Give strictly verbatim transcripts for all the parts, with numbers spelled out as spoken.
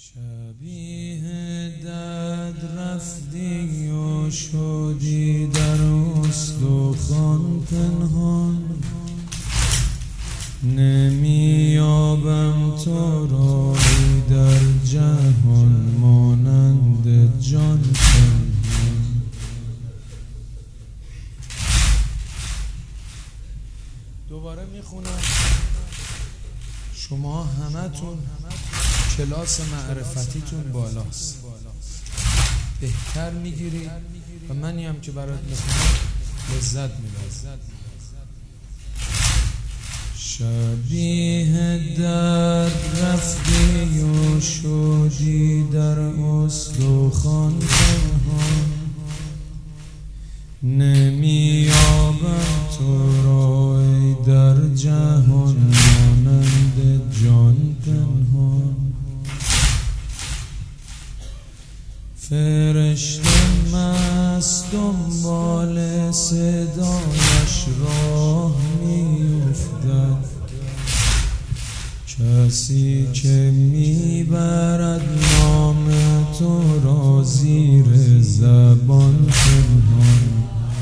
شبیه دد رفتی و شدی در استخوان پنهان، نمیابم تو را در جهان مانند جان پنهان. دوباره میخونم. شما همتون کلاس معرفتیتون بالاست، بهتر میگیرید و منی هم که برات میخونم لذت میبرم. شبیه در رفتی و شدی در استخوان پنهان، نمیابم تو را ای در جهان مانند جان پنهان. فرشته مست دنبال صدایش راه میافتد، کسی که میبرد نام تو را زیر زبان پنهان.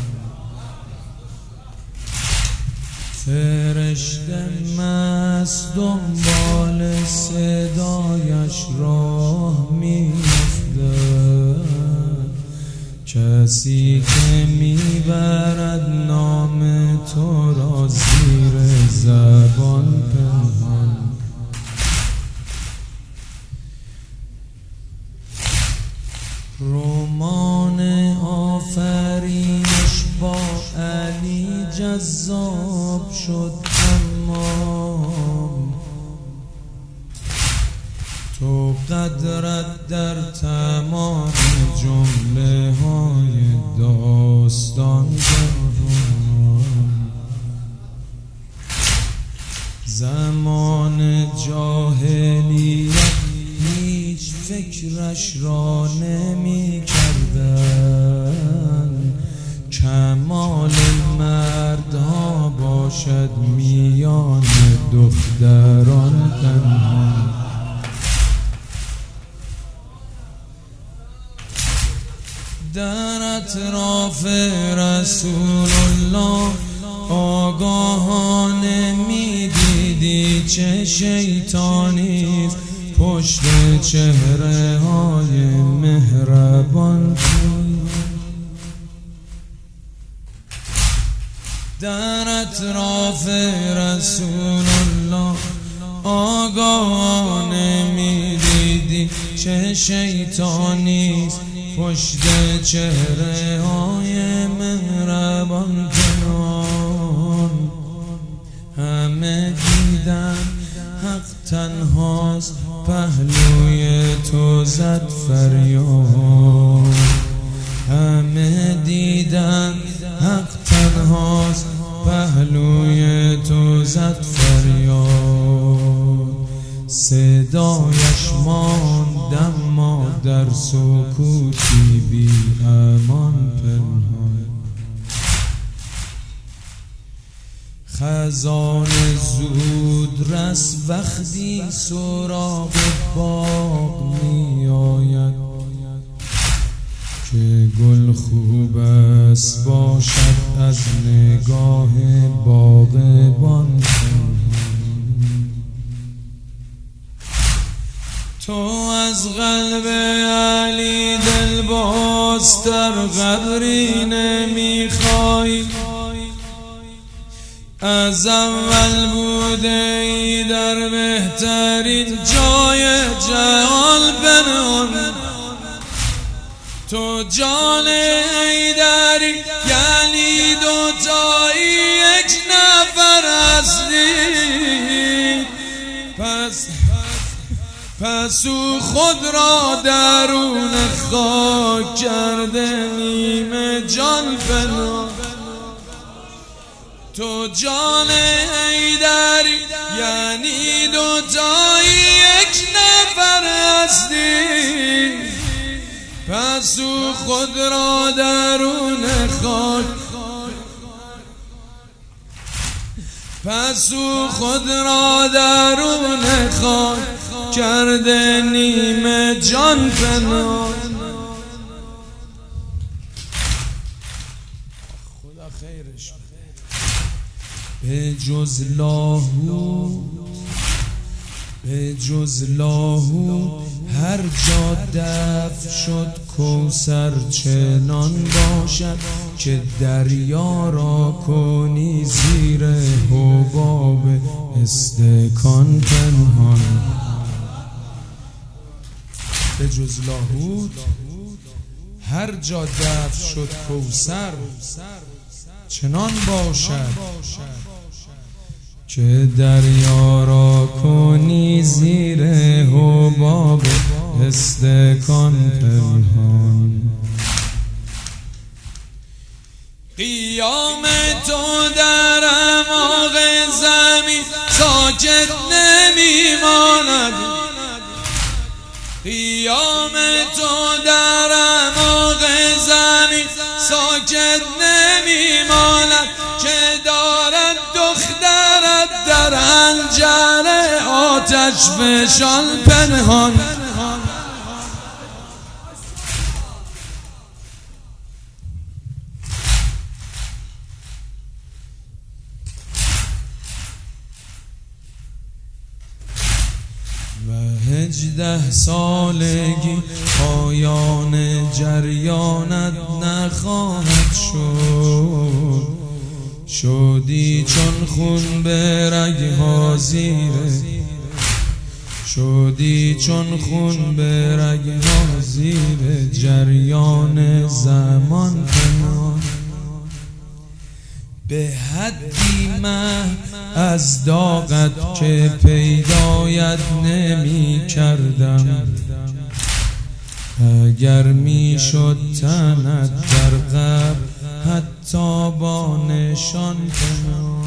فرشته مست دنبال صدایش راه میافتد، کسی که میبرد نام تو را زیر زبان پنهان. رمان آفرینش با علی جذاب شد، اما تو قدرت در تمام جمله های داستان جهان. زمان جاهلیت هیچ فکرش را نمی کردن، کمال مردها باشد میان دختران پنهان. در اطراف رسول الله آگاهانه میدیدی چه شیطانیست پشت چهره های مهربان. در اطراف رسول الله آگاهانه میدیدی چه شیطانیست پشت چهره های مهربان کنان. همه دیدن حق تنهاست، پهلوی تو زد فریاد. همه دیدن حق تنهاست، پهلوی تو زد فریاد. صدایش ماند اما در سکوتی بی امان پنهان. خزان زود رس وقتی سراغ باغ می آید، که گل خوب است باشد از نگاه باغبان پنهان. تو از قلب علی دل باز در قبری نمیخوای، از اول بوده ای در بهترین جای جهان پنهان. تو جان حیدری یعنی دوتایی یک نفر هستی، پس پس او خود را درون خاک کرده نیمه جان پنهان. تو جان حیدری یعنی دوتایی یک نفر هستی، پس او خود را درون خاک پس او خود را درون خاک کرده نیمه جان پنهان. خدا خیرش به جز لاهوت، به جز لاهوت هر جا دفن شد کوثر چنان باشد که دریا را کنی زیر حباب استکان پنهان. به جز لاهوت هر جا دفن شد کوثر چنان باشد که دریا را کنی زیر حباب استکان پنهان. قیام تو در اعماق زمین ساکت نمیماند، قیام تو در اعماق زمین ساکت نمیماند که دارد دخترت در حنجره آتش فشان پنهان. و هجده سالگی پایان جریانت نخواهد شد، شدی چون خون به رگ‌ها زیره، شدی چون خون به رگ‌ها زیره جریان زمان پنهان. به حدی محو از داغت که پیدایت نمی کردم، اگر می شد تنت در قبر حتی با نشان پنهان.